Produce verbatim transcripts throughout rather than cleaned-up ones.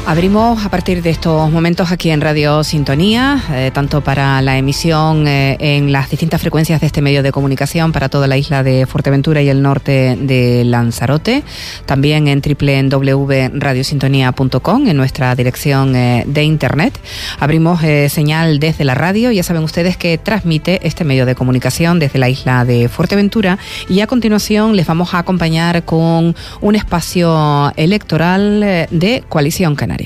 Abrimos a partir de estos momentos aquí en Radio Sintonía, eh, tanto para la emisión eh, en las distintas frecuencias de este medio de comunicación para toda la isla de Fuerteventura y el norte de Lanzarote, también en doble u doble u doble u punto radio sintonía punto com, en nuestra dirección eh, de internet. Abrimos eh, señal desde la radio, ya saben ustedes que transmite este medio de comunicación desde la isla de Fuerteventura, y a continuación les vamos a acompañar con un espacio electoral eh, de Coalición Canaria.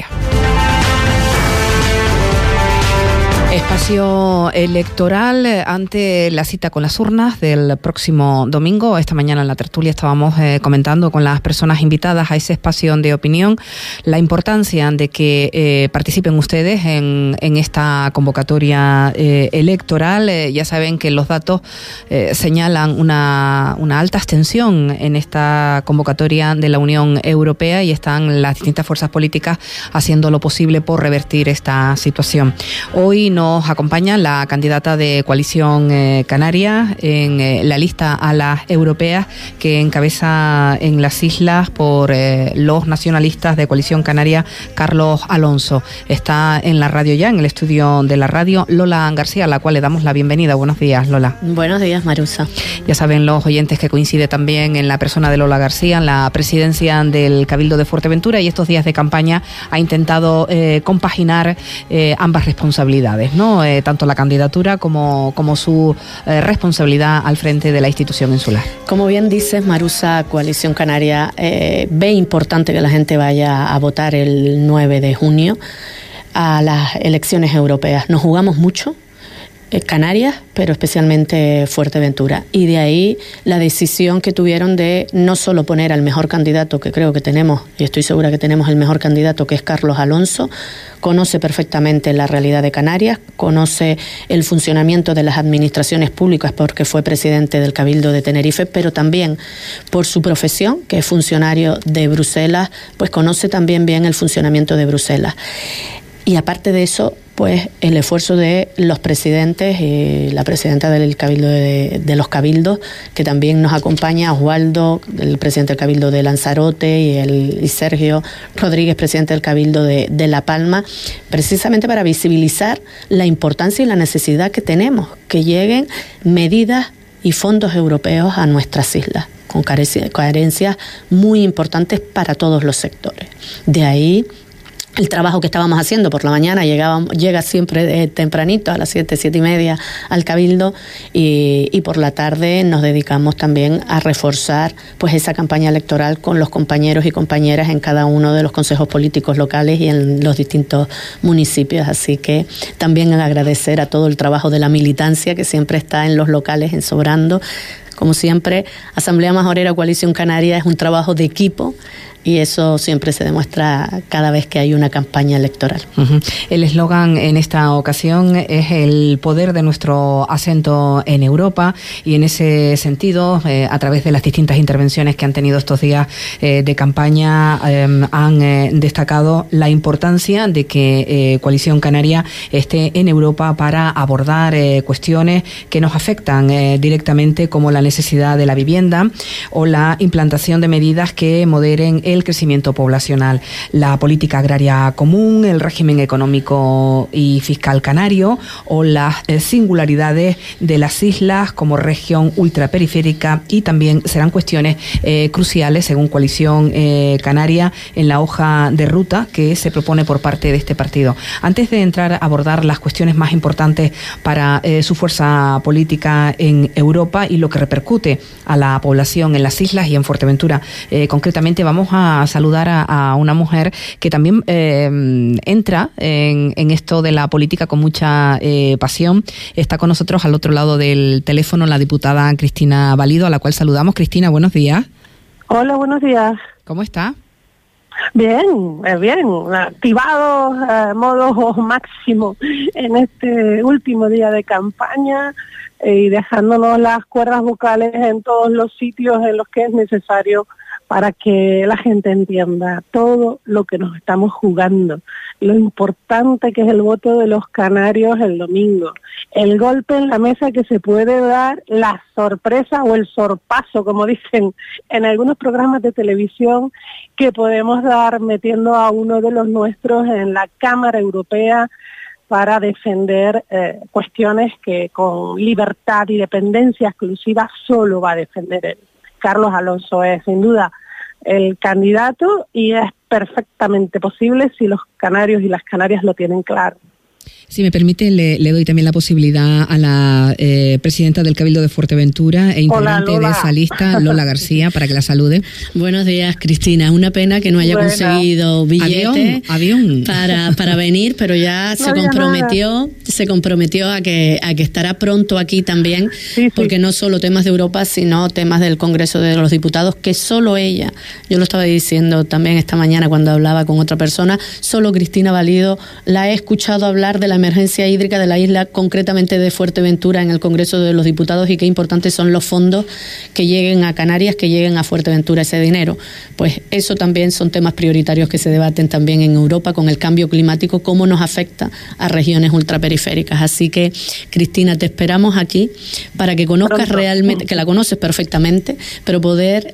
Espacio electoral ante la cita con las urnas del próximo domingo. Esta mañana en la tertulia estábamos eh, comentando con las personas invitadas a ese espacio de opinión la importancia de que eh, participen ustedes en, en esta convocatoria eh, electoral. Eh, ya saben que los datos eh, señalan una, una alta abstención en esta convocatoria de la Unión Europea, y están las distintas fuerzas políticas haciendo lo posible por revertir esta situación. Hoy no Nos acompaña la candidata de Coalición eh, Canaria en eh, la lista a las europeas que encabeza en las islas por eh, los nacionalistas de Coalición Canaria, Carlos Alonso. Está en la radio ya, en el estudio de la radio, Lola García, a la cual le damos la bienvenida. Buenos días, Lola. Buenos días, Marusa. Ya saben los oyentes que coincide también en la persona de Lola García, en la presidencia del Cabildo de Fuerteventura, y estos días de campaña ha intentado eh, compaginar eh, ambas responsabilidades, ¿no? Eh, tanto la candidatura como, como su eh, responsabilidad al frente de la institución insular. Como bien dices, Marusa, Coalición Canaria eh, ve importante que la gente vaya a votar el nueve de junio a las elecciones europeas. Nos jugamos mucho, eh, Canarias, pero especialmente Fuerteventura, y de ahí la decisión que tuvieron de no solo poner al mejor candidato, que creo que tenemos, y estoy segura que tenemos el mejor candidato, que es Carlos Alonso. Conoce perfectamente la realidad de Canarias, conoce el funcionamiento de las administraciones públicas porque fue presidente del Cabildo de Tenerife, pero también por su profesión, que es funcionario de Bruselas, pues conoce también bien el funcionamiento de Bruselas. Y aparte de eso, pues el esfuerzo de los presidentes y la presidenta del Cabildo de, de los Cabildos, que también nos acompaña, Osvaldo, el presidente del Cabildo de Lanzarote, y, el, y Sergio Rodríguez, presidente del Cabildo de, de La Palma, precisamente para visibilizar la importancia y la necesidad que tenemos que lleguen medidas y fondos europeos a nuestras islas, con carencias muy importantes para todos los sectores. De ahí el trabajo que estábamos haciendo por la mañana, llegaba, llega siempre eh, tempranito, a las siete, siete y media al Cabildo, y, y por la tarde nos dedicamos también a reforzar pues esa campaña electoral con los compañeros y compañeras en cada uno de los consejos políticos locales y en los distintos municipios. Así que también agradecer a todo el trabajo de la militancia que siempre está en los locales en Sobrando. Como siempre, Asamblea Majorera Coalición Canaria es un trabajo de equipo, y eso siempre se demuestra cada vez que hay una campaña electoral. Uh-huh. El eslogan en esta ocasión es el poder de nuestro acento en Europa, y en ese sentido, eh, a través de las distintas intervenciones que han tenido estos días eh, de campaña, eh, han eh, destacado la importancia de que eh, Coalición Canaria esté en Europa para abordar eh, cuestiones que nos afectan eh, directamente, como la necesidad de la vivienda o la implantación de medidas que moderen el crecimiento poblacional, la política agraria común, el régimen económico y fiscal canario, o las eh, singularidades de las islas como región ultraperiférica, y también serán cuestiones eh, cruciales, según Coalición eh, Canaria, en la hoja de ruta que se propone por parte de este partido. Antes de entrar a abordar las cuestiones más importantes para eh, su fuerza política en Europa y lo que repercute a la población en las islas y en Fuerteventura, eh, concretamente vamos a a saludar a, a una mujer que también eh, entra en, en esto de la política con mucha eh, pasión. Está con nosotros al otro lado del teléfono la diputada Cristina Valido, a la cual saludamos. Cristina, buenos días. Hola, buenos días. ¿Cómo está? Bien, bien, activado a modo máximo en este último día de campaña eh, y dejándonos las cuerdas vocales en todos los sitios en los que es necesario para que la gente entienda todo lo que nos estamos jugando, lo importante que es el voto de los canarios el domingo, el golpe en la mesa que se puede dar, la sorpresa o el sorpaso, como dicen en algunos programas de televisión, que podemos dar metiendo a uno de los nuestros en la Cámara Europea para defender eh, cuestiones que con libertad y dependencia exclusiva solo va a defender él. Carlos Alonso es sin duda el candidato y es perfectamente posible si los canarios y las canarias lo tienen claro. Si me permite, le, le doy también la posibilidad a la eh, presidenta del Cabildo de Fuerteventura e integrante Hola, de esa lista, Lola García, para que la salude. Buenos días, Cristina. Una pena que no haya bueno. conseguido billete avión, avión. Para, para venir, pero ya no se comprometió, nada. se comprometió a que a que estará pronto aquí también, sí, sí. porque no solo temas de Europa, sino temas del Congreso de los Diputados, que solo ella, yo lo estaba diciendo también esta mañana cuando hablaba con otra persona, solo Cristina Valido la he escuchado hablar de la emergencia hídrica de la isla, concretamente de Fuerteventura, en el Congreso de los Diputados, y qué importantes son los fondos que lleguen a Canarias, que lleguen a Fuerteventura ese dinero. Pues eso también son temas prioritarios que se debaten también en Europa con el cambio climático, cómo nos afecta a regiones ultraperiféricas. Así que, Cristina, te esperamos aquí para que conozcas Pronto. realmente, que la conoces perfectamente, pero poder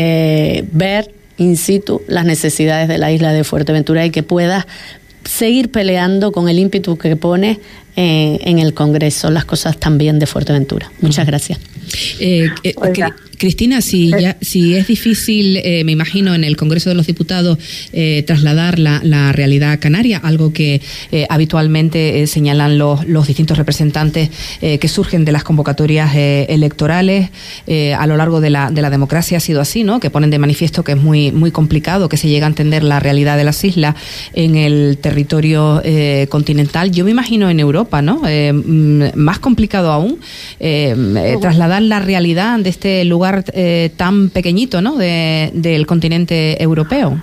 eh, ver in situ las necesidades de la isla de Fuerteventura y que puedas seguir peleando con el ímpetu que pone eh, en el Congreso las cosas también de Fuerteventura. Muchas gracias. Eh, eh, Cristina, si, ya, si es difícil, eh, me imagino, en el Congreso de los Diputados eh, trasladar la, la realidad canaria, algo que eh, habitualmente eh, señalan los, los distintos representantes eh, que surgen de las convocatorias eh, electorales eh, a lo largo de la, de la democracia ha sido así, ¿no? Que ponen de manifiesto que es muy, muy complicado que se llegue a entender la realidad de las islas en el territorio eh, continental. Yo me imagino en Europa, ¿no? Eh, más complicado aún eh, eh, trasladar la realidad de este lugar Eh, tan pequeñito, ¿no? De, del continente europeo.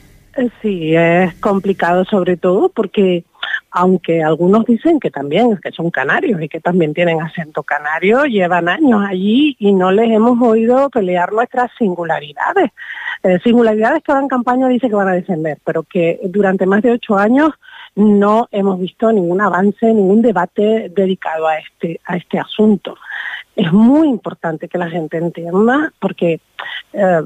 Sí, es complicado sobre todo porque aunque algunos dicen que también que son canarios y que también tienen acento canario, llevan años allí y no les hemos oído pelear nuestras singularidades. Eh, singularidades que ahora en campaña dice que van a defender, pero que durante más de ocho años no hemos visto ningún avance, ningún debate dedicado a este, a este asunto. Es muy importante que la gente entienda, porque eh,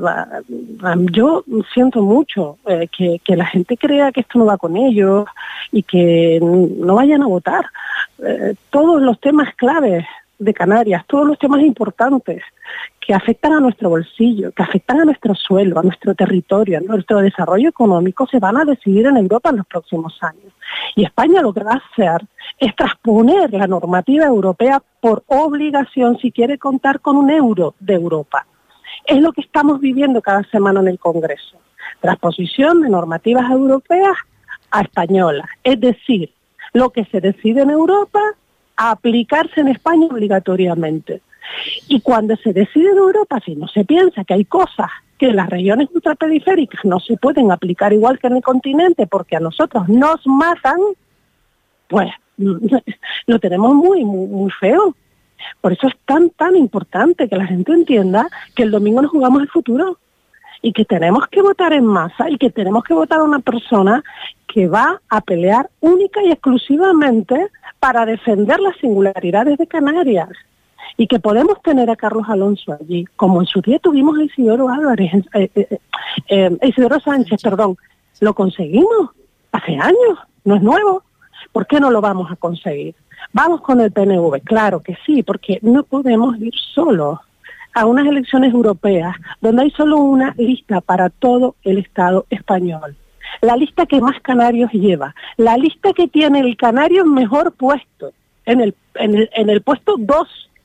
yo siento mucho eh, que, que la gente crea que esto no va con ellos y que no vayan a votar. Eh, todos los temas claves de Canarias, todos los temas importantes que afectan a nuestro bolsillo, que afectan a nuestro suelo, a nuestro territorio, a nuestro desarrollo económico, se van a decidir en Europa en los próximos años. Y España lo que va a hacer es transponer la normativa europea por obligación si quiere contar con un euro de Europa. Es lo que estamos viviendo cada semana en el Congreso. Transposición de normativas europeas a españolas. Es decir, lo que se decide en Europa a aplicarse en España obligatoriamente. Y cuando se decide en Europa, si no se piensa que hay cosas que en las regiones ultraperiféricas no se pueden aplicar igual que en el continente porque a nosotros nos matan, pues lo tenemos muy, muy, muy feo. Por eso es tan, tan importante que la gente entienda que el domingo nos jugamos el futuro y que tenemos que votar en masa y que tenemos que votar a una persona que va a pelear única y exclusivamente para defender las singularidades de Canarias. Y que podemos tener a Carlos Alonso allí, como en su día tuvimos a Isidoro Álvarez, eh, eh, eh, Isidoro Sánchez, perdón. Lo conseguimos hace años, no es nuevo. ¿Por qué no lo vamos a conseguir? Vamos con el P N V, claro que sí, porque no podemos ir solos a unas elecciones europeas donde hay solo una lista para todo el Estado español. La lista que más canarios lleva, la lista que tiene el canario mejor puesto, en el, en el, en el puesto dos.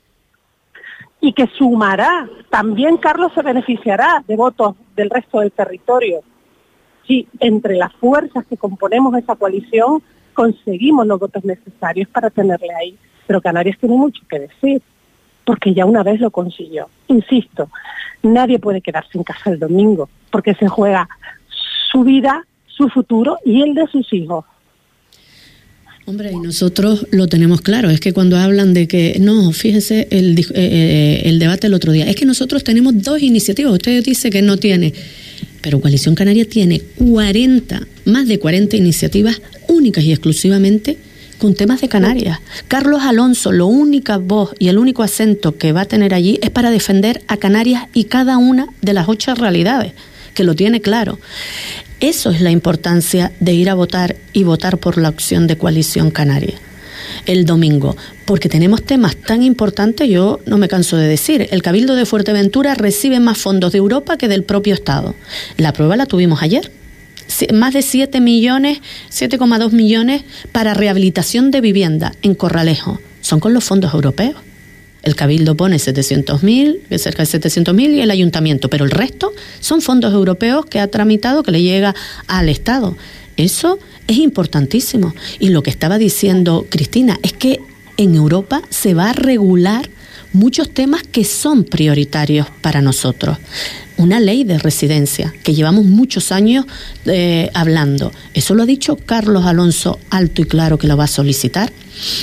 Y que sumará, también Carlos se beneficiará de votos del resto del territorio. Si entre las fuerzas que componemos esa coalición conseguimos los votos necesarios para tenerle ahí. Pero Canarias tiene mucho que decir, porque ya una vez lo consiguió. Insisto, nadie puede quedarse en casa el domingo, porque se juega su vida, su futuro y el de sus hijos. Hombre, y nosotros lo tenemos claro, es que cuando hablan de que, no, fíjense el, eh, el debate el otro día, es que nosotros tenemos dos iniciativas, usted dice que no tiene, pero Coalición Canaria tiene cuarenta, más de cuarenta iniciativas únicas y exclusivamente con temas de Canarias. Carlos Alonso, la única voz y el único acento que va a tener allí es para defender a Canarias y cada una de las ocho realidades, que lo tiene claro. Eso es la importancia de ir a votar y votar por la opción de Coalición Canaria el domingo, porque tenemos temas tan importantes, yo no me canso de decir, el Cabildo de Fuerteventura recibe más fondos de Europa que del propio Estado. La prueba la tuvimos ayer. Más de siete millones, siete coma dos millones para rehabilitación de vivienda en Corralejo. Son con los fondos europeos. El Cabildo pone setecientos mil, cerca de setecientos mil, y el Ayuntamiento, pero el resto son fondos europeos que ha tramitado, que le llega al Estado. Eso es importantísimo. Y lo que estaba diciendo Cristina es que en Europa se va a regular muchos temas que son prioritarios para nosotros. Una ley de residencia que llevamos muchos años eh, hablando. Eso lo ha dicho Carlos Alonso alto y claro que lo va a solicitar.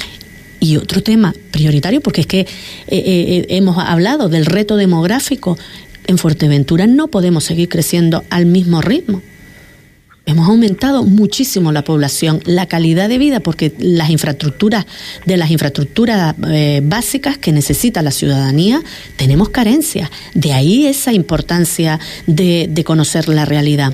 Y otro tema prioritario, porque es que eh, eh, hemos hablado del reto demográfico. En Fuerteventura no podemos seguir creciendo al mismo ritmo. Hemos aumentado muchísimo la población, la calidad de vida, porque las infraestructuras, de las infraestructuras eh, básicas que necesita la ciudadanía, tenemos carencias. De ahí esa importancia de, de conocer la realidad.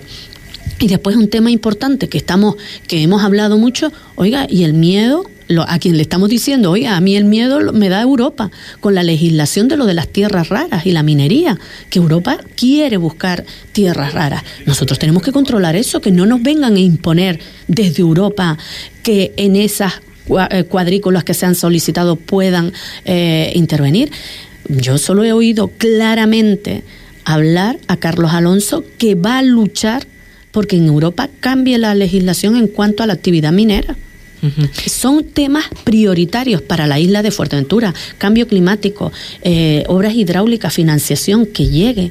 Y después un tema importante que estamos, que hemos hablado mucho, oiga, y el miedo, lo, a quien le estamos diciendo, oiga, a mí el miedo me da Europa, con la legislación de lo de las tierras raras y la minería, que Europa quiere buscar tierras raras. Nosotros tenemos que controlar eso, que no nos vengan a imponer desde Europa que en esas cuadrículas que se han solicitado puedan eh, intervenir. Yo solo he oído claramente hablar a Carlos Alonso que va a luchar porque en Europa cambie la legislación en cuanto a la actividad minera. Uh-huh. Son temas prioritarios para la isla de Fuerteventura: cambio climático, eh, obras hidráulicas, financiación que llegue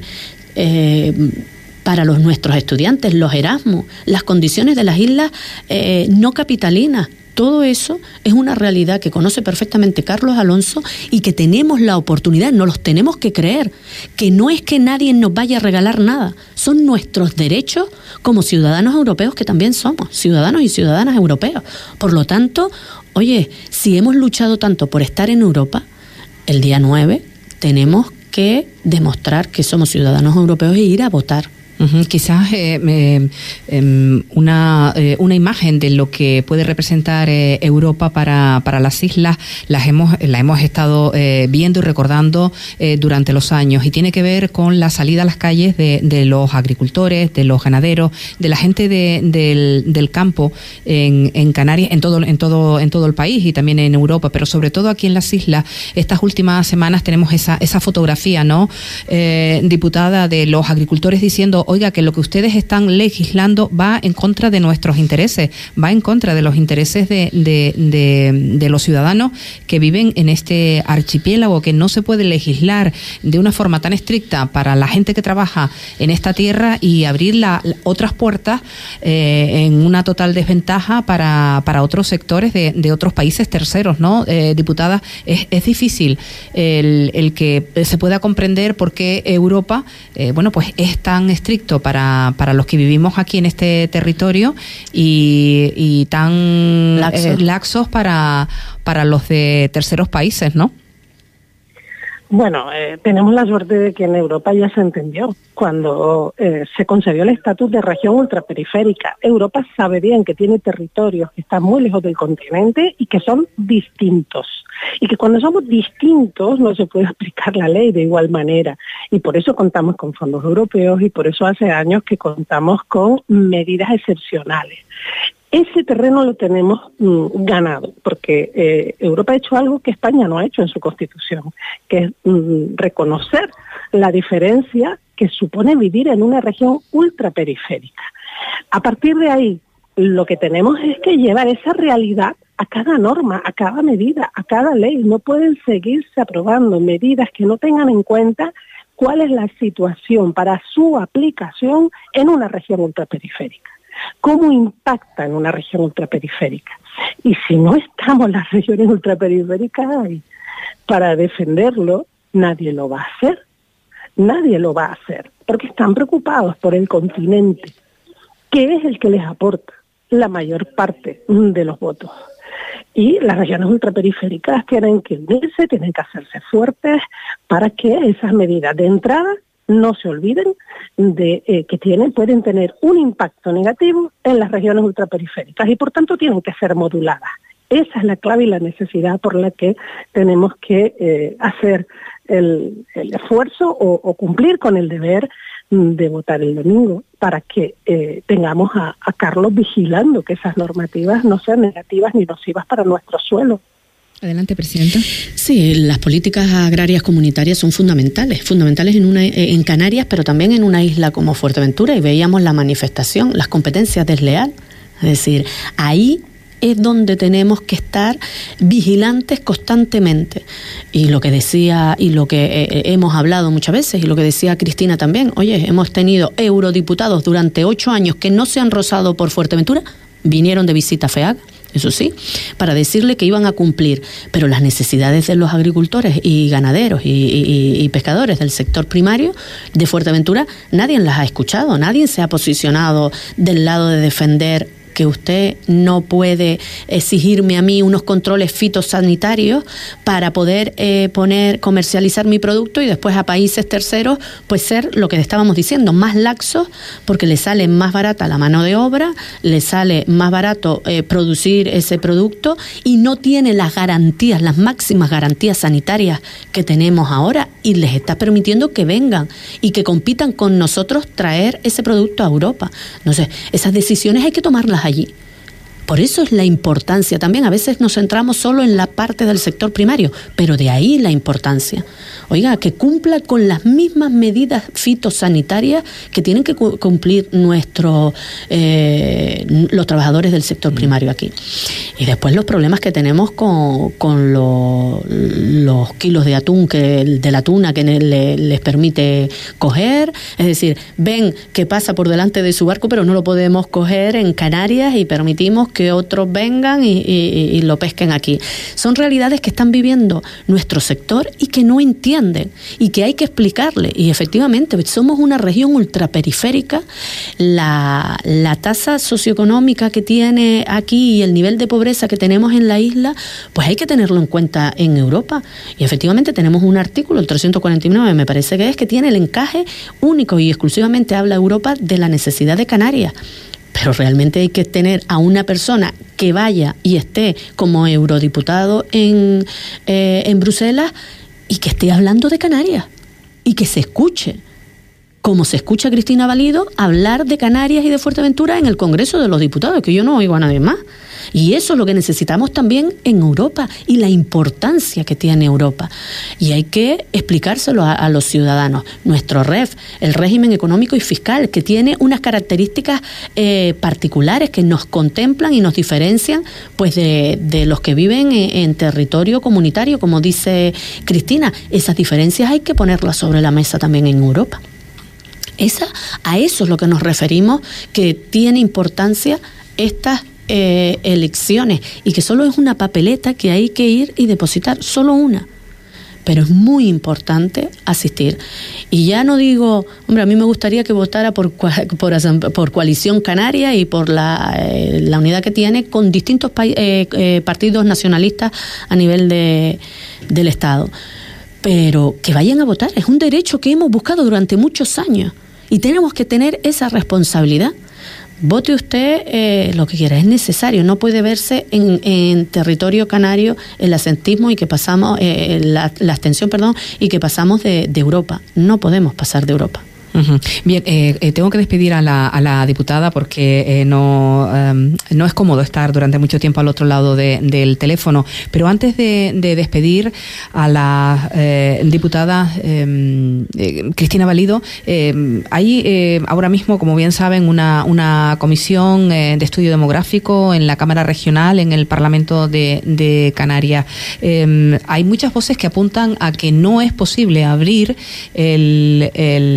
eh, para los nuestros estudiantes, los Erasmus, las condiciones de las islas eh, no capitalinas. Todo eso es una realidad que conoce perfectamente Carlos Alonso y que tenemos la oportunidad, nos los tenemos que creer, que no es que nadie nos vaya a regalar nada, son nuestros derechos como ciudadanos europeos, que también somos ciudadanos y ciudadanas europeos. Por lo tanto, oye, si hemos luchado tanto por estar en Europa, el día nueve tenemos que demostrar que somos ciudadanos europeos e ir a votar. Uh-huh. Quizás eh, eh, eh, una, eh, una imagen de lo que puede representar eh, Europa para, para las islas las hemos, la hemos estado eh, viendo y recordando eh, durante los años, y tiene que ver con la salida a las calles de, de los agricultores, de los ganaderos, de la gente de, del, del campo en, en Canarias, en todo, en, todo, en todo el país y también en Europa, pero sobre todo aquí en las islas. Estas últimas semanas tenemos esa, esa fotografía, ¿no, eh, diputada, de los agricultores diciendo: oiga, que lo que ustedes están legislando va en contra de nuestros intereses, va en contra de los intereses de, de, de, de los ciudadanos que viven en este archipiélago, que no se puede legislar de una forma tan estricta para la gente que trabaja en esta tierra y abrir la, la, otras puertas eh, en una total desventaja para, para otros sectores de, de otros países terceros, ¿no? Eh, diputada, es, es difícil el, el que se pueda comprender por qué Europa, eh, bueno, pues es tan estricta para, para los que vivimos aquí en este territorio y, y tan laxos, eh, laxos para, para los de terceros países, ¿no? Bueno, eh, tenemos la suerte de que en Europa ya se entendió cuando eh, se concedió el estatus de región ultraperiférica. Europa sabe bien que tiene territorios que están muy lejos del continente y que son distintos. Y que cuando somos distintos no se puede aplicar la ley de igual manera. Y por eso contamos con fondos europeos y por eso hace años que contamos con medidas excepcionales. Ese terreno lo tenemos mm, ganado, porque eh, Europa ha hecho algo que España no ha hecho en su Constitución, que es mm, reconocer la diferencia que supone vivir en una región ultraperiférica. A partir de ahí, lo que tenemos es que llevar esa realidad a cada norma, a cada medida, a cada ley. No pueden seguirse aprobando medidas que no tengan en cuenta cuál es la situación para su aplicación en una región ultraperiférica. cómo impacta en una región ultraperiférica. Y si no estamos las regiones ultraperiféricas ahí para defenderlo, nadie lo va a hacer. Nadie lo va a hacer, porque están preocupados por el continente, que es el que les aporta la mayor parte de los votos. Y las regiones ultraperiféricas tienen que unirse, tienen que hacerse fuertes para que esas medidas de entrada no se olviden de eh, que tienen, pueden tener un impacto negativo en las regiones ultraperiféricas y por tanto tienen que ser moduladas. Esa es la clave y la necesidad por la que tenemos que eh, hacer el, el esfuerzo o, o cumplir con el deber de votar el domingo para que eh, tengamos a, a Carlos vigilando que esas normativas no sean negativas ni nocivas para nuestro suelo. Adelante, Presidenta. Sí, las políticas agrarias comunitarias son fundamentales, fundamentales en una en Canarias, pero también en una isla como Fuerteventura, y veíamos la manifestación, las competencias desleales. Es decir, ahí es donde tenemos que estar vigilantes constantemente. Y lo que decía, y lo que eh, hemos hablado muchas veces, y lo que decía Cristina también, oye, hemos tenido eurodiputados durante ocho años que no se han rozado por Fuerteventura, vinieron de visita a FEAG, eso sí, para decirle que iban a cumplir, pero las necesidades de los agricultores y ganaderos y, y, y pescadores del sector primario de Fuerteventura, nadie las ha escuchado, nadie se ha posicionado del lado de defender que usted no puede exigirme a mí unos controles fitosanitarios para poder eh, poner, comercializar mi producto y después a países terceros, pues ser lo que estábamos diciendo, más laxos, porque le sale más barata la mano de obra, le sale más barato eh, producir ese producto y no tiene las garantías, las máximas garantías sanitarias que tenemos ahora, y les está permitiendo que vengan y que compitan con nosotros traer ese producto a Europa. No sé, esas decisiones hay que tomarlas allí. Por eso es la importancia. También a veces nos centramos solo en la parte del sector primario, pero de ahí la importancia. Oiga, que cumpla con las mismas medidas fitosanitarias que tienen que cu- cumplir nuestros eh, los trabajadores del sector primario aquí. Y después los problemas que tenemos con, con lo, los kilos de atún, que de la tuna que le, les permite coger. Es decir, ven que pasa por delante de su barco, pero no lo podemos coger en Canarias y permitimos que otros vengan y, y, y lo pesquen aquí. Son realidades que están viviendo nuestro sector y que no entienden y que hay que explicarle. Y efectivamente, somos una región ultraperiférica. La, la tasa socioeconómica que tiene aquí y el nivel de pobreza que tenemos en la isla, pues hay que tenerlo en cuenta en Europa. Y efectivamente tenemos un artículo, el trescientos cuarenta y nueve, me parece que es, que tiene el encaje único y exclusivamente habla Europa de la necesidad de Canarias. Pero realmente hay que tener a una persona que vaya y esté como eurodiputado en, eh, en Bruselas y que esté hablando de Canarias y que se escuche, como se escucha a Cristina Valido hablar de Canarias y de Fuerteventura en el Congreso de los Diputados, que yo no oigo a nadie más. Y eso es lo que necesitamos también en Europa y la importancia que tiene Europa. Y hay que explicárselo a, a los ciudadanos. Nuestro R E F, el régimen económico y fiscal, que tiene unas características eh, particulares que nos contemplan y nos diferencian pues de, de los que viven en, en territorio comunitario, como dice Cristina. Esas diferencias hay que ponerlas sobre la mesa también en Europa. Esa, a eso es lo que nos referimos, que tiene importancia estas eh, elecciones y que solo es una papeleta que hay que ir y depositar, solo una. Pero es muy importante asistir. Y ya no digo, hombre, a mí me gustaría que votara por, por, por Coalición Canaria y por la, eh, la unidad que tiene con distintos pa- eh, eh, partidos nacionalistas a nivel de, del Estado. Pero que vayan a votar, es un derecho que hemos buscado durante muchos años. Y tenemos que tener esa responsabilidad. Vote usted eh, lo que quiera, es necesario. No puede verse en, en territorio canario el asentismo y que pasamos, eh, la, la abstención, perdón, y que pasamos de, de Europa. No podemos pasar de Europa. Uh-huh. Bien, eh, eh, tengo que despedir a la, a la diputada porque eh, no, um, no es cómodo estar durante mucho tiempo al otro lado de, del teléfono, pero antes de, de despedir a la eh, diputada eh, eh, Cristina Valido, eh, hay eh, ahora mismo, como bien saben, una, una comisión eh, de estudio demográfico en la Cámara Regional, en el Parlamento de, de Canarias. Eh, hay muchas voces que apuntan a que no es posible abrir el, el, el debate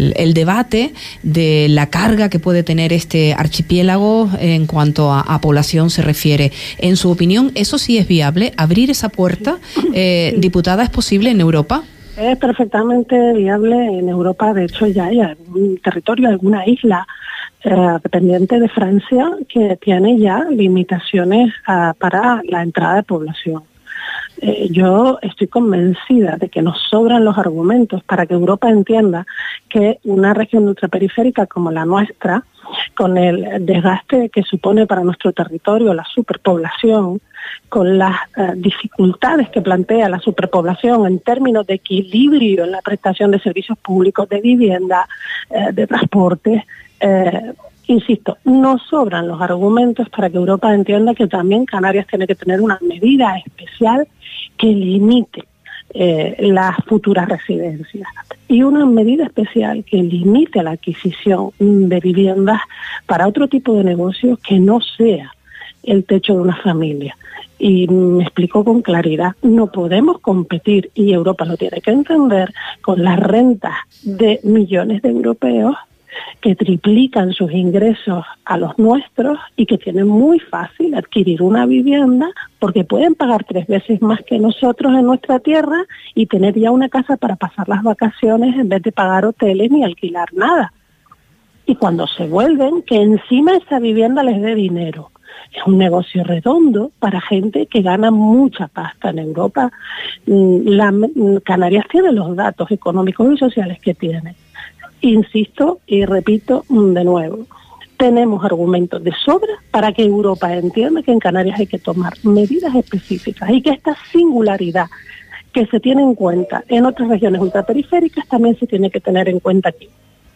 debate de la carga que puede tener este archipiélago en cuanto a, a población se refiere. En su opinión, ¿eso sí es viable? ¿Abrir esa puerta, eh, sí. diputada, es posible en Europa? Es perfectamente viable en Europa. De hecho, ya hay algún territorio, alguna isla eh, dependiente de Francia que tiene ya limitaciones uh, para la entrada de población. Eh, yo estoy convencida de que nos sobran los argumentos para que Europa entienda que una región ultraperiférica como la nuestra, con el desgaste que supone para nuestro territorio la superpoblación, con las uh, dificultades que plantea la superpoblación en términos de equilibrio en la prestación de servicios públicos, de vivienda, uh, de transporte, uh, insisto, no sobran los argumentos para que Europa entienda que también Canarias tiene que tener una medida especial que limite eh, las futuras residencias y una medida especial que limite la adquisición de viviendas para otro tipo de negocios que no sea el techo de una familia. Y me explico con claridad, no podemos competir, y Europa lo tiene que entender, con las rentas de millones de europeos que triplican sus ingresos a los nuestros y que tienen muy fácil adquirir una vivienda porque pueden pagar tres veces más que nosotros en nuestra tierra y tener ya una casa para pasar las vacaciones en vez de pagar hoteles ni alquilar nada. Y cuando se vuelven, que encima esa vivienda les dé dinero. Es un negocio redondo para gente que gana mucha pasta en Europa. La, Canarias tiene los datos económicos y sociales que tiene. Insisto y repito de nuevo, tenemos argumentos de sobra para que Europa entienda que en Canarias hay que tomar medidas específicas y que esta singularidad que se tiene en cuenta en otras regiones ultraperiféricas también se tiene que tener en cuenta aquí.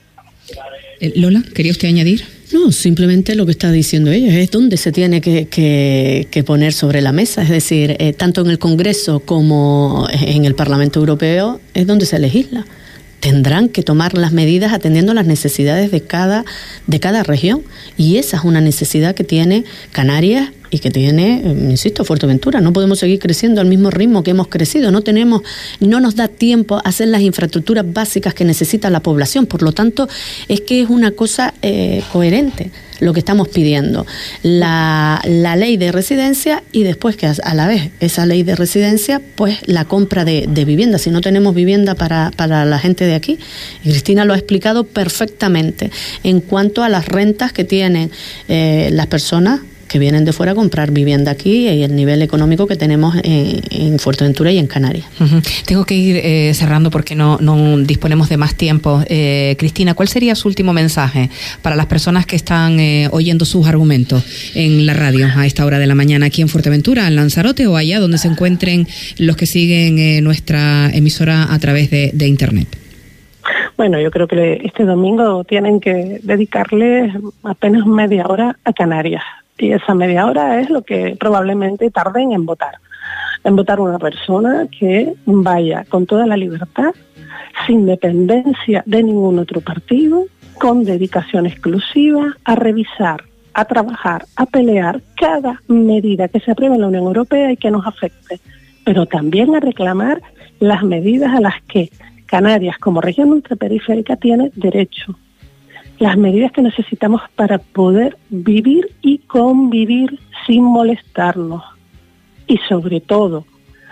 Lola, ¿quería usted añadir? No, simplemente lo que está diciendo ella es dónde se tiene que, que, que poner sobre la mesa, es decir, eh, tanto en el Congreso como en el Parlamento Europeo es donde se legisla. Tendrán que tomar las medidas atendiendo las necesidades de cada, de cada región. Y esa es una necesidad que tiene Canarias y que tiene, insisto, Fuerteventura. No podemos seguir creciendo al mismo ritmo que hemos crecido. No tenemos, no nos da tiempo a hacer las infraestructuras básicas que necesita la población. Por lo tanto, es que es una cosa eh, coherente lo que estamos pidiendo. La, la ley de residencia y después que a la vez esa ley de residencia, pues la compra de, de vivienda. Si no tenemos vivienda para, para la gente de aquí, y Cristina lo ha explicado perfectamente en cuanto a las rentas que tienen eh, las personas que vienen de fuera a comprar vivienda aquí y el nivel económico que tenemos en, en Fuerteventura y en Canarias. Uh-huh. Tengo que ir eh, cerrando porque no, no disponemos de más tiempo. Eh, Cristina, ¿cuál sería su último mensaje para las personas que están eh, oyendo sus argumentos en la radio a esta hora de la mañana aquí en Fuerteventura, en Lanzarote o allá donde se encuentren los que siguen eh, nuestra emisora a través de, de Internet? Bueno, yo creo que este domingo tienen que dedicarle apenas media hora a Canarias. Y esa media hora es lo que probablemente tarden en votar. En votar una persona que vaya con toda la libertad, sin dependencia de ningún otro partido, con dedicación exclusiva a revisar, a trabajar, a pelear cada medida que se apruebe en la Unión Europea y que nos afecte, pero también a reclamar las medidas a las que Canarias, como región ultraperiférica, tiene derecho. Las medidas que necesitamos para poder vivir y convivir sin molestarnos y sobre todo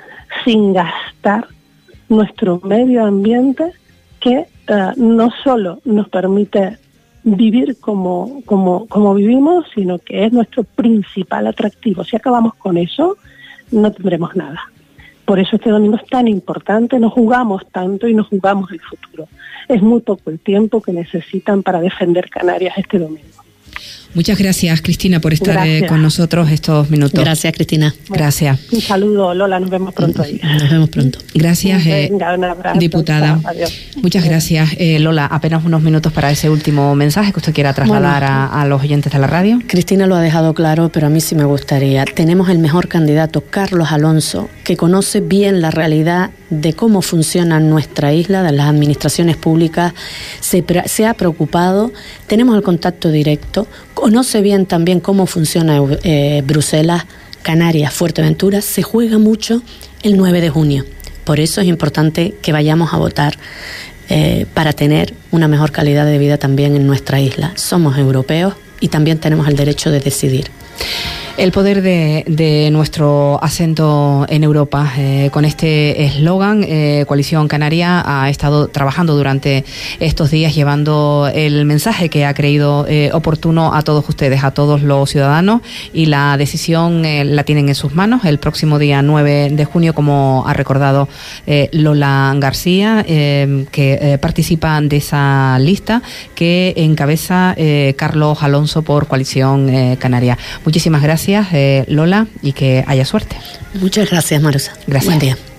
sin gastar nuestro medio ambiente que uh, no solo nos permite vivir como, como, como vivimos, sino que es nuestro principal atractivo. Si acabamos con eso, no tendremos nada. Por eso este domingo es tan importante, nos jugamos tanto y nos jugamos el futuro. Es muy poco el tiempo que necesitan para defender Canarias este domingo. Muchas gracias, Cristina, por estar eh, con nosotros estos minutos. Gracias, Cristina. Gracias. Un saludo, Lola, nos vemos pronto ahí. Nos vemos pronto. Gracias, eh, Venga, un abrazo, diputada. Chao, adiós. Muchas gracias. Eh, Lola, apenas unos minutos para ese último mensaje que usted quiera trasladar bueno, a, a los oyentes de la radio. Cristina lo ha dejado claro, pero a mí sí me gustaría. Tenemos el mejor candidato, Carlos Alonso, que conoce bien la realidad de cómo funciona nuestra isla, de las administraciones públicas, se, se ha preocupado, tenemos el contacto directo, conoce bien también cómo funciona eh, Bruselas, Canarias, Fuerteventura, se juega mucho el nueve de junio. Por eso es importante que vayamos a votar. eh, para tener una mejor calidad de vida también en nuestra isla. Somos europeos y también tenemos el derecho de decidir. El poder de, de nuestro acento en Europa. Eh, con este eslogan, eh, Coalición Canaria ha estado trabajando durante estos días llevando el mensaje que ha creído eh, oportuno a todos ustedes, a todos los ciudadanos, y la decisión eh, la tienen en sus manos el próximo día nueve de junio, como ha recordado eh, Lola García, eh, que eh, participa de esa lista que encabeza eh, Carlos Alonso por Coalición eh, Canaria. Muchísimas gracias. Gracias, eh, Lola, y que haya suerte. Muchas gracias, Marusa. Gracias. Buen día.